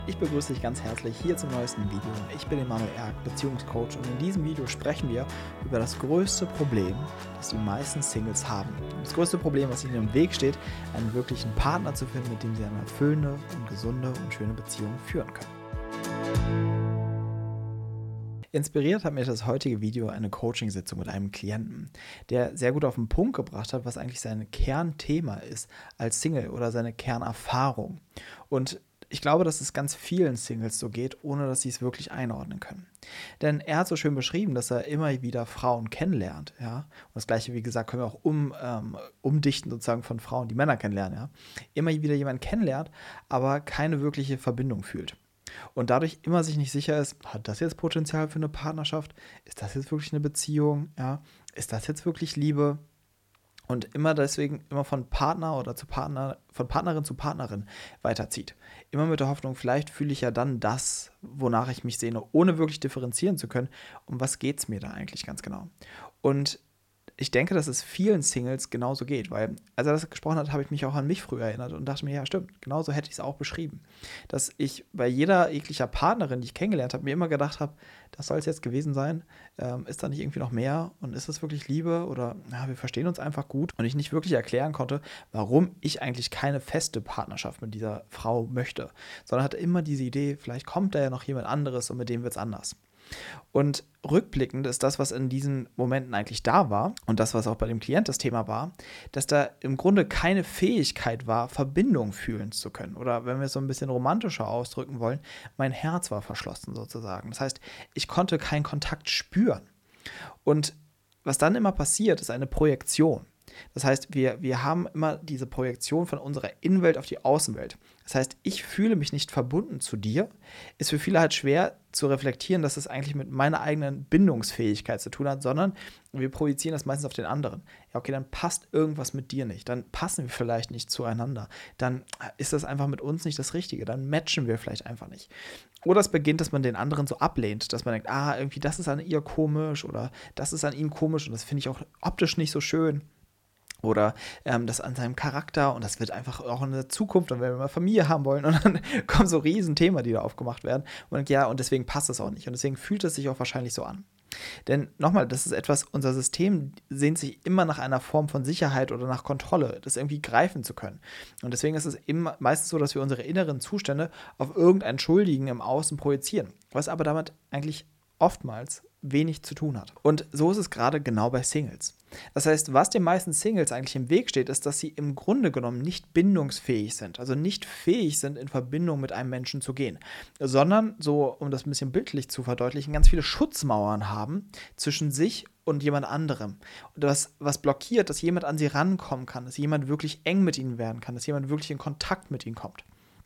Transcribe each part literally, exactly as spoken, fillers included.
Ich begrüße dich ganz herzlich hier zum neuesten Video. Ich bin Emanuel Erk, Beziehungscoach, und in diesem Video sprechen wir über das größte Problem, das die meisten Singles haben. Das größte Problem, was ihnen im Weg steht, einen wirklichen Partner zu finden, mit dem sie eine erfüllende und gesunde und schöne Beziehung führen können. Inspiriert hat mir das heutige Video eine Coaching-Sitzung mit einem Klienten, der sehr gut auf den Punkt gebracht hat, was eigentlich sein Kernthema ist als Single oder seine Kernerfahrung. Und ich glaube, dass es ganz vielen Singles so geht, ohne dass sie es wirklich einordnen können. Denn er hat so schön beschrieben, dass er immer wieder Frauen kennenlernt. Ja? Und das Gleiche, wie gesagt, können wir auch um, ähm, umdichten sozusagen von Frauen, die Männer kennenlernen. Ja? Immer wieder jemanden kennenlernt, aber keine wirkliche Verbindung fühlt. Und dadurch immer sich nicht sicher ist, hat das jetzt Potenzial für eine Partnerschaft? Ist das jetzt wirklich eine Beziehung? Ja? Ist das jetzt wirklich Liebe? Und immer deswegen immer von Partner oder zu Partner, von Partnerin zu Partnerin weiterzieht. Immer mit der Hoffnung, vielleicht fühle ich ja dann das, wonach ich mich sehne, ohne wirklich differenzieren zu können. Um was geht es mir da eigentlich ganz genau? Und ich denke, dass es vielen Singles genauso geht, weil als er das gesprochen hat, habe ich mich auch an mich früher erinnert und dachte mir, ja stimmt, genauso hätte ich es auch beschrieben. Dass ich bei jeder jeglicher Partnerin, die ich kennengelernt habe, mir immer gedacht habe, das soll es jetzt gewesen sein, ähm, ist da nicht irgendwie noch mehr und ist das wirklich Liebe oder ja, wir verstehen uns einfach gut, und ich nicht wirklich erklären konnte, warum ich eigentlich keine feste Partnerschaft mit dieser Frau möchte, sondern hatte immer diese Idee, vielleicht kommt da ja noch jemand anderes und mit dem wird es anders. Und rückblickend ist das, was in diesen Momenten eigentlich da war und das, was auch bei dem Klient das Thema war, dass da im Grunde keine Fähigkeit war, Verbindung fühlen zu können. Oder wenn wir es so ein bisschen romantischer ausdrücken wollen, mein Herz war verschlossen sozusagen. Das heißt, ich konnte keinen Kontakt spüren. Und was dann immer passiert, ist eine Projektion. Das heißt, wir, wir haben immer diese Projektion von unserer Innenwelt auf die Außenwelt. Das heißt, ich fühle mich nicht verbunden zu dir, ist für viele halt schwer zu reflektieren, dass es eigentlich mit meiner eigenen Bindungsfähigkeit zu tun hat, sondern wir projizieren das meistens auf den anderen. Ja, okay, dann passt irgendwas mit dir nicht, dann passen wir vielleicht nicht zueinander, dann ist das einfach mit uns nicht das Richtige, dann matchen wir vielleicht einfach nicht. Oder es beginnt, dass man den anderen so ablehnt, dass man denkt, ah, irgendwie das ist an ihr komisch oder das ist an ihm komisch und das finde ich auch optisch nicht so schön. Oder ähm, das an seinem Charakter, und das wird einfach auch in der Zukunft, und wenn wir mal Familie haben wollen, und dann kommen so Riesenthemen, die da aufgemacht werden. Und ja, und deswegen passt es auch nicht. Und deswegen fühlt es sich auch wahrscheinlich so an. Denn nochmal, das ist etwas, unser System sehnt sich immer nach einer Form von Sicherheit oder nach Kontrolle, das irgendwie greifen zu können. Und deswegen ist es immer meistens so, dass wir unsere inneren Zustände auf irgendeinen Schuldigen im Außen projizieren. Was aber damit eigentlich oftmals wenig zu tun hat. Und so ist es gerade genau bei Singles. Das heißt, was den meisten Singles eigentlich im Weg steht, ist, dass sie im Grunde genommen nicht bindungsfähig sind, also nicht fähig sind, in Verbindung mit einem Menschen zu gehen, sondern, so um das ein bisschen bildlich zu verdeutlichen, ganz viele Schutzmauern haben zwischen sich und jemand anderem. Und das, was blockiert, dass jemand an sie rankommen kann, dass jemand wirklich eng mit ihnen werden kann, dass jemand wirklich in Kontakt mit ihnen kommt.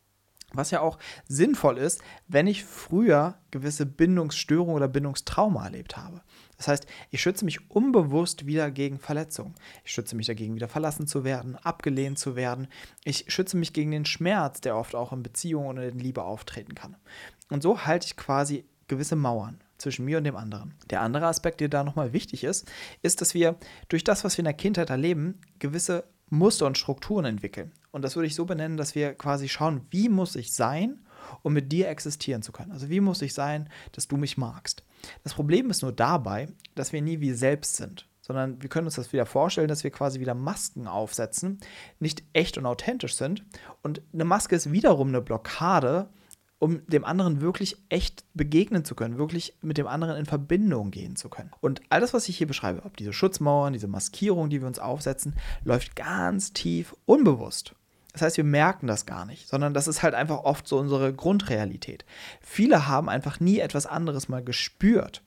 Was ja auch sinnvoll ist, wenn ich früher gewisse Bindungsstörungen oder Bindungstrauma erlebt habe. Das heißt, ich schütze mich unbewusst wieder gegen Verletzungen. Ich schütze mich dagegen, wieder verlassen zu werden, abgelehnt zu werden. Ich schütze mich gegen den Schmerz, der oft auch in Beziehungen oder in Liebe auftreten kann. Und so halte ich quasi gewisse Mauern zwischen mir und dem anderen. Der andere Aspekt, der da nochmal wichtig ist, ist, dass wir durch das, was wir in der Kindheit erleben, gewisse Muster und Strukturen entwickeln. Und das würde ich so benennen, dass wir quasi schauen, wie muss ich sein, um mit dir existieren zu können. Also wie muss ich sein, dass du mich magst. Das Problem ist nur dabei, dass wir nie wir selbst sind, sondern wir können uns das wieder vorstellen, dass wir quasi wieder Masken aufsetzen, nicht echt und authentisch sind. Und eine Maske ist wiederum eine Blockade, um dem anderen wirklich echt begegnen zu können, wirklich mit dem anderen in Verbindung gehen zu können. Und all das, was ich hier beschreibe, ob diese Schutzmauern, diese Maskierung, die wir uns aufsetzen, läuft ganz tief unbewusst. Das heißt, wir merken das gar nicht, sondern das ist halt einfach oft so unsere Grundrealität. Viele haben einfach nie etwas anderes mal gespürt.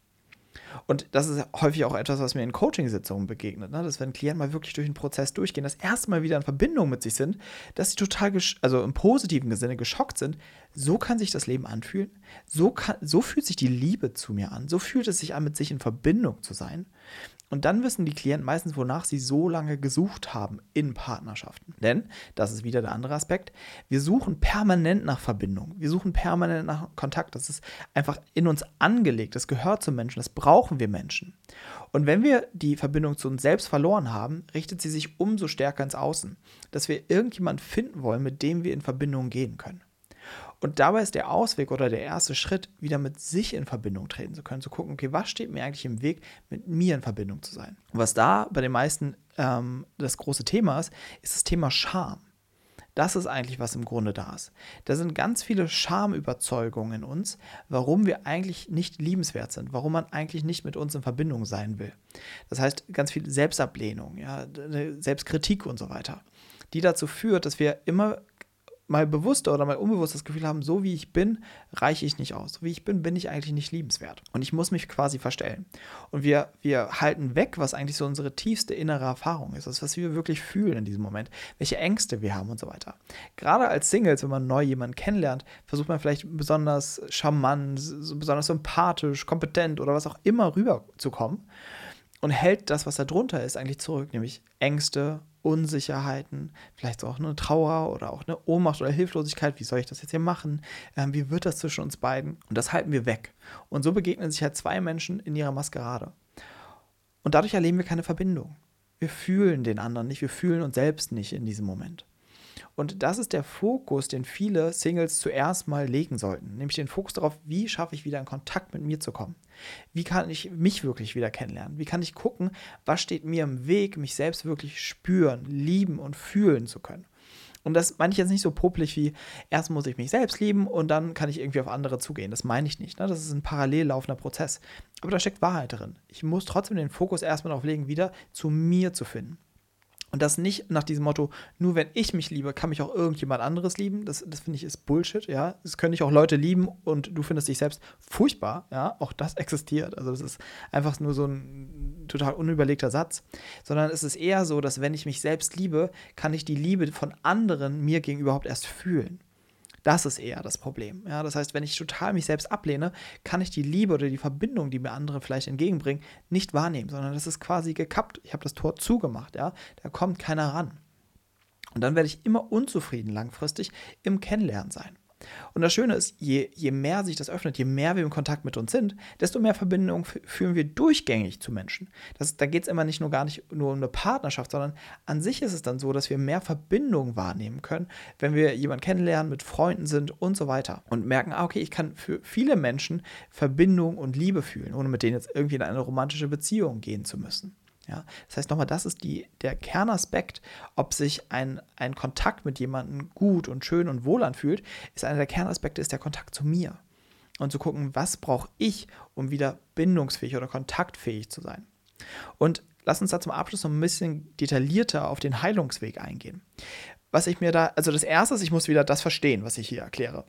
Und das ist häufig auch etwas, was mir in Coaching-Sitzungen begegnet, ne? Dass wenn Klienten mal wirklich durch den Prozess durchgehen, das erste Mal wieder in Verbindung mit sich sind, dass sie total, gesch- also im positiven Sinne geschockt sind. So kann sich das Leben anfühlen, so, kann, so fühlt sich die Liebe zu mir an, so fühlt es sich an, mit sich in Verbindung zu sein. Und dann wissen die Klienten meistens, wonach sie so lange gesucht haben in Partnerschaften. Denn, das ist wieder der andere Aspekt, wir suchen permanent nach Verbindung. Wir suchen permanent nach Kontakt. Das ist einfach in uns angelegt. Das gehört zum Menschen. Das brauchen wir Menschen. Und wenn wir die Verbindung zu uns selbst verloren haben, richtet sie sich umso stärker ins Außen. Dass wir irgendjemanden finden wollen, mit dem wir in Verbindung gehen können. Und dabei ist der Ausweg oder der erste Schritt, wieder mit sich in Verbindung treten zu können, zu gucken, okay, was steht mir eigentlich im Weg, mit mir in Verbindung zu sein. Und was da bei den meisten ähm, das große Thema ist, ist das Thema Scham. Das ist eigentlich, was im Grunde da ist. Da sind ganz viele Schamüberzeugungen in uns, warum wir eigentlich nicht liebenswert sind, warum man eigentlich nicht mit uns in Verbindung sein will. Das heißt, ganz viel Selbstablehnung, ja, Selbstkritik und so weiter, die dazu führt, dass wir immer mal bewusster oder mal unbewusst das Gefühl haben, so wie ich bin, reiche ich nicht aus. So wie ich bin, bin ich eigentlich nicht liebenswert. Und ich muss mich quasi verstellen. Und wir, wir halten weg, was eigentlich so unsere tiefste innere Erfahrung ist. Das, was wir wirklich fühlen in diesem Moment. Welche Ängste wir haben und so weiter. Gerade als Singles, wenn man neu jemanden kennenlernt, versucht man vielleicht besonders charmant, besonders sympathisch, kompetent oder was auch immer rüberzukommen. Und hält das, was da drunter ist, eigentlich zurück. Nämlich Ängste, Unsicherheiten, vielleicht auch eine Trauer oder auch eine Ohnmacht oder Hilflosigkeit. Wie soll ich das jetzt hier machen? Ähm, wie wird das zwischen uns beiden? Und das halten wir weg. Und so begegnen sich halt zwei Menschen in ihrer Maskerade. Und dadurch erleben wir keine Verbindung. Wir fühlen den anderen nicht, wir fühlen uns selbst nicht in diesem Moment. Und das ist der Fokus, den viele Singles zuerst mal legen sollten. Nämlich den Fokus darauf, wie schaffe ich wieder in Kontakt mit mir zu kommen? Wie kann ich mich wirklich wieder kennenlernen? Wie kann ich gucken, was steht mir im Weg, mich selbst wirklich spüren, lieben und fühlen zu können? Und das meine ich jetzt nicht so popelig wie, erst muss ich mich selbst lieben und dann kann ich irgendwie auf andere zugehen. Das meine ich nicht. Ne? Das ist ein parallel laufender Prozess. Aber da steckt Wahrheit drin. Ich muss trotzdem den Fokus erstmal darauf legen, wieder zu mir zu finden. Und das nicht nach diesem Motto, nur wenn ich mich liebe, kann mich auch irgendjemand anderes lieben. Das, das finde ich ist Bullshit, ja. Es können dich auch Leute lieben und du findest dich selbst furchtbar, ja. Auch das existiert. Also das ist einfach nur so ein total unüberlegter Satz. Sondern es ist eher so, dass wenn ich mich selbst liebe, kann ich die Liebe von anderen mir gegenüber überhaupt erst fühlen. Das ist eher das Problem. Ja, das heißt, wenn ich total mich selbst ablehne, kann ich die Liebe oder die Verbindung, die mir andere vielleicht entgegenbringen, nicht wahrnehmen, sondern das ist quasi gekappt. Ich habe das Tor zugemacht, ja, da kommt keiner ran. Und dann werde ich immer unzufrieden langfristig im Kennenlernen sein. Und das Schöne ist, je, je mehr sich das öffnet, je mehr wir im Kontakt mit uns sind, desto mehr Verbindung f- führen wir durchgängig zu Menschen. Das, da geht es immer nicht nur gar nicht nur um eine Partnerschaft, sondern an sich ist es dann so, dass wir mehr Verbindung wahrnehmen können, wenn wir jemanden kennenlernen, mit Freunden sind und so weiter. Und merken, ah, okay, ich kann für viele Menschen Verbindung und Liebe fühlen, ohne mit denen jetzt irgendwie in eine romantische Beziehung gehen zu müssen. Ja, das heißt nochmal, das ist die, der Kernaspekt, ob sich ein, ein Kontakt mit jemandem gut und schön und wohl anfühlt, ist einer der Kernaspekte, ist der Kontakt zu mir. Und zu gucken, was brauche ich, um wieder bindungsfähig oder kontaktfähig zu sein. Und lass uns da zum Abschluss noch ein bisschen detaillierter auf den Heilungsweg eingehen. Was ich mir da, also das Erste ist, ich muss wieder das verstehen, was ich hier erkläre.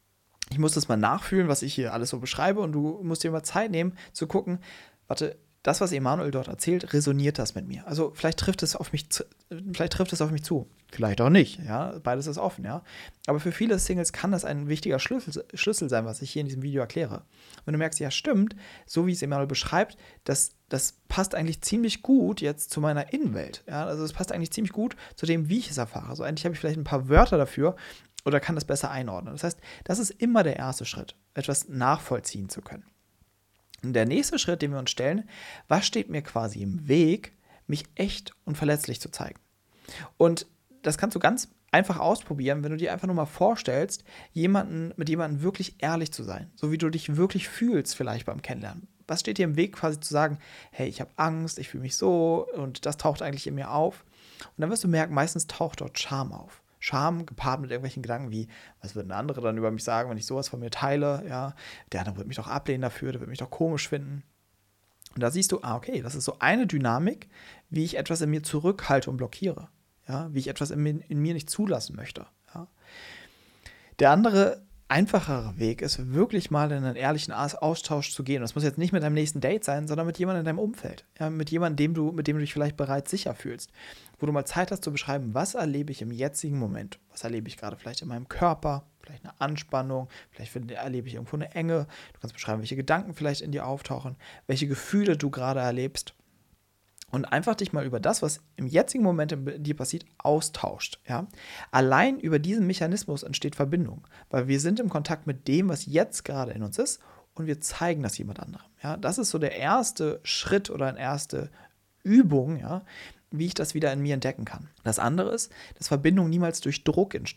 Ich muss das mal nachfühlen, was ich hier alles so beschreibe und du musst dir mal Zeit nehmen, zu gucken, warte, das, was Emanuel dort erzählt, resoniert das mit mir. Also vielleicht trifft es auf mich zu, vielleicht trifft es auf mich zu. Vielleicht auch nicht, ja. Beides ist offen, ja. Aber für viele Singles kann das ein wichtiger Schlüssel, Schlüssel sein, was ich hier in diesem Video erkläre. Wenn du merkst, ja, stimmt, so wie es Emanuel beschreibt, das, das passt eigentlich ziemlich gut jetzt zu meiner Innenwelt. Ja? Also es passt eigentlich ziemlich gut zu dem, wie ich es erfahre. Also eigentlich habe ich vielleicht ein paar Wörter dafür oder kann das besser einordnen. Das heißt, das ist immer der erste Schritt, etwas nachvollziehen zu können. Und der nächste Schritt, den wir uns stellen, was steht mir quasi im Weg, mich echt und verletzlich zu zeigen? Und das kannst du ganz einfach ausprobieren, wenn du dir einfach nur mal vorstellst, jemanden, mit jemandem wirklich ehrlich zu sein, so wie du dich wirklich fühlst vielleicht beim Kennenlernen. Was steht dir im Weg, quasi zu sagen, hey, ich habe Angst, ich fühle mich so und das taucht eigentlich in mir auf. Und dann wirst du merken, meistens taucht dort Scham auf. Scham gepaart mit irgendwelchen Gedanken wie, was würden andere dann über mich sagen, wenn ich sowas von mir teile, ja, der andere wird mich doch ablehnen dafür, der wird mich doch komisch finden. Und da siehst du, ah, okay, das ist so eine Dynamik, wie ich etwas in mir zurückhalte und blockiere, ja, wie ich etwas in mir, in mir nicht zulassen möchte, ja. Der andere, einfachere Weg ist, wirklich mal in einen ehrlichen Austausch zu gehen. Und das muss jetzt nicht mit deinem nächsten Date sein, sondern mit jemandem in deinem Umfeld. Ja, mit jemandem, dem du, mit dem du dich vielleicht bereits sicher fühlst. Wo du mal Zeit hast zu beschreiben, was erlebe ich im jetzigen Moment? Was erlebe ich gerade vielleicht in meinem Körper? Vielleicht eine Anspannung? Vielleicht erlebe ich irgendwo eine Enge? Du kannst beschreiben, welche Gedanken vielleicht in dir auftauchen, welche Gefühle du gerade erlebst. Und einfach dich mal über das, was im jetzigen Moment in dir passiert, austauscht. Ja? Allein über diesen Mechanismus entsteht Verbindung, weil wir sind im Kontakt mit dem, was jetzt gerade in uns ist und wir zeigen das jemand anderem. Ja? Das ist so der erste Schritt oder eine erste Übung, ja, wie ich das wieder in mir entdecken kann. Das andere ist, dass Verbindung niemals durch Druck entsteht.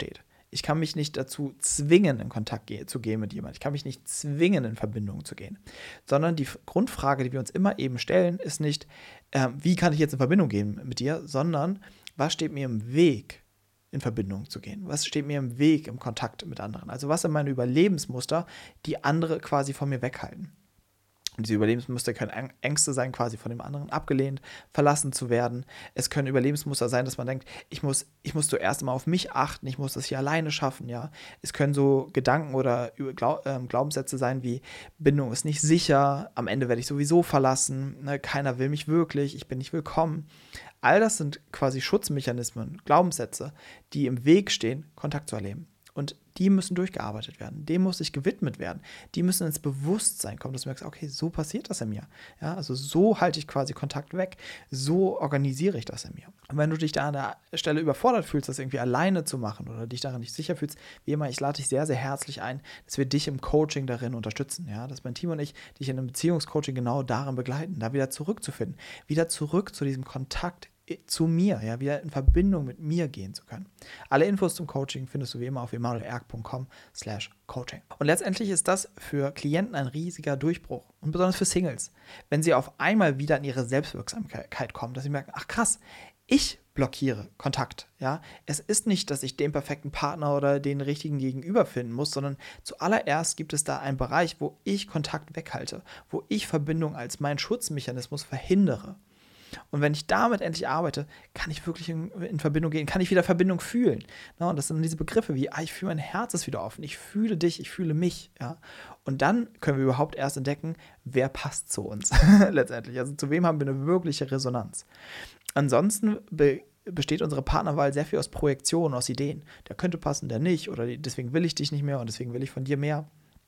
Ich kann mich nicht dazu zwingen, in Kontakt ge- zu gehen mit jemandem. Ich kann mich nicht zwingen, in Verbindung zu gehen. Sondern die F- Grundfrage, die wir uns immer eben stellen, ist nicht, äh, wie kann ich jetzt in Verbindung gehen mit dir, sondern was steht mir im Weg, in Verbindung zu gehen? Was steht mir im Weg im Kontakt mit anderen? Also was sind meine Überlebensmuster, die andere quasi von mir weghalten? Und diese Überlebensmuster können Ängste sein, quasi von dem anderen abgelehnt, verlassen zu werden. Es können Überlebensmuster sein, dass man denkt, ich muss, ich muss zuerst mal auf mich achten, ich muss das hier alleine schaffen, ja. Es können so Gedanken oder Glaubenssätze sein wie, Bindung ist nicht sicher, am Ende werde ich sowieso verlassen, ne? Keiner will mich wirklich, ich bin nicht willkommen. All das sind quasi Schutzmechanismen, Glaubenssätze, die im Weg stehen, Kontakt zu erleben. Und die müssen durchgearbeitet werden. Dem muss sich gewidmet werden. Die müssen ins Bewusstsein kommen, dass du merkst, okay, so passiert das in mir. Ja, also so halte ich quasi Kontakt weg. So organisiere ich das in mir. Und wenn du dich da an der Stelle überfordert fühlst, das irgendwie alleine zu machen oder dich daran nicht sicher fühlst, wie immer, ich lade dich sehr, sehr herzlich ein, dass wir dich im Coaching darin unterstützen. Ja, dass mein Team und ich dich in einem Beziehungscoaching genau darin begleiten, da wieder zurückzufinden. Wieder zurück zu diesem Kontakt zu mir, ja, wieder in Verbindung mit mir gehen zu können. Alle Infos zum Coaching findest du wie immer auf emanuelerg punkt com slash coaching. Und letztendlich ist das für Klienten ein riesiger Durchbruch und besonders für Singles, wenn sie auf einmal wieder in ihre Selbstwirksamkeit kommen, dass sie merken, ach krass, ich blockiere Kontakt, ja. Es ist nicht, dass ich den perfekten Partner oder den richtigen Gegenüber finden muss, sondern zuallererst gibt es da einen Bereich, wo ich Kontakt weghalte, wo ich Verbindung als meinen Schutzmechanismus verhindere. Und wenn ich damit endlich arbeite, kann ich wirklich in, in Verbindung gehen, kann ich wieder Verbindung fühlen. Ja, und das sind diese Begriffe wie, ah, ich fühle, mein Herz ist wieder offen, ich fühle dich, ich fühle mich. Ja. Und dann können wir überhaupt erst entdecken, wer passt zu uns letztendlich. Also zu wem haben wir eine wirkliche Resonanz. Ansonsten be- besteht unsere Partnerwahl sehr viel aus Projektionen, aus Ideen. Der könnte passen, der nicht. Oder deswegen will ich dich nicht mehr und deswegen will ich von dir mehr.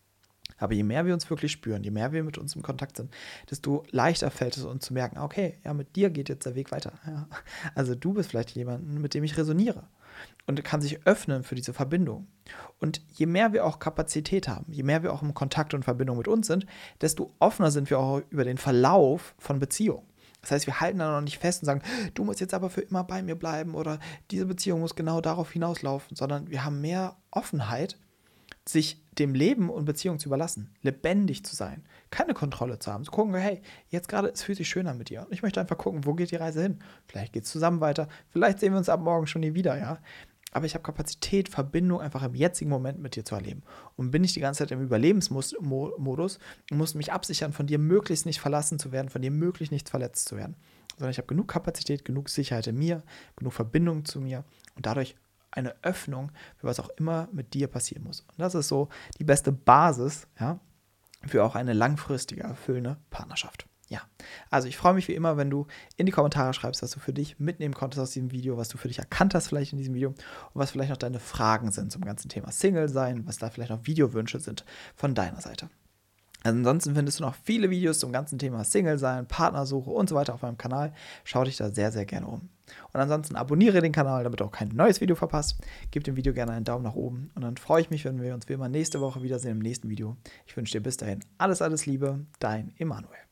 Aber je mehr wir uns wirklich spüren, je mehr wir mit uns im Kontakt sind, desto leichter fällt es uns zu merken, okay, ja, mit dir geht jetzt der Weg weiter. Ja. Also du bist vielleicht jemand, mit dem ich resoniere und kann sich öffnen für diese Verbindung. Und je mehr wir auch Kapazität haben, je mehr wir auch im Kontakt und Verbindung mit uns sind, desto offener sind wir auch über den Verlauf von Beziehungen. Das heißt, wir halten da noch nicht fest und sagen, du musst jetzt aber für immer bei mir bleiben oder diese Beziehung muss genau darauf hinauslaufen, sondern wir haben mehr Offenheit, sich dem Leben und Beziehung zu überlassen, lebendig zu sein, keine Kontrolle zu haben, zu gucken, hey, jetzt gerade, es fühlt sich schön an mit dir und ich möchte einfach gucken, wo geht die Reise hin? Vielleicht geht es zusammen weiter, vielleicht sehen wir uns ab morgen schon nie wieder, ja, aber ich habe Kapazität, Verbindung einfach im jetzigen Moment mit dir zu erleben und bin nicht die ganze Zeit im Überlebensmodus und muss mich absichern, von dir möglichst nicht verlassen zu werden, von dir möglichst nicht verletzt zu werden, sondern ich habe genug Kapazität, genug Sicherheit in mir, genug Verbindung zu mir und dadurch eine Öffnung für was auch immer mit dir passieren muss. Und das ist so die beste Basis, ja, für auch eine langfristige, erfüllende Partnerschaft. Ja, also ich freue mich wie immer, wenn du in die Kommentare schreibst, was du für dich mitnehmen konntest aus diesem Video, was du für dich erkannt hast vielleicht in diesem Video und was vielleicht noch deine Fragen sind zum ganzen Thema Single sein, was da vielleicht noch Videowünsche sind von deiner Seite. Ansonsten findest du noch viele Videos zum ganzen Thema Single sein, Partnersuche und so weiter auf meinem Kanal. Schau dich da sehr, sehr gerne um. Und ansonsten abonniere den Kanal, damit du auch kein neues Video verpasst. Gib dem Video gerne einen Daumen nach oben und dann freue ich mich, wenn wir uns wie immer nächste Woche wiedersehen im nächsten Video. Ich wünsche dir bis dahin alles, alles Liebe, dein Emanuel.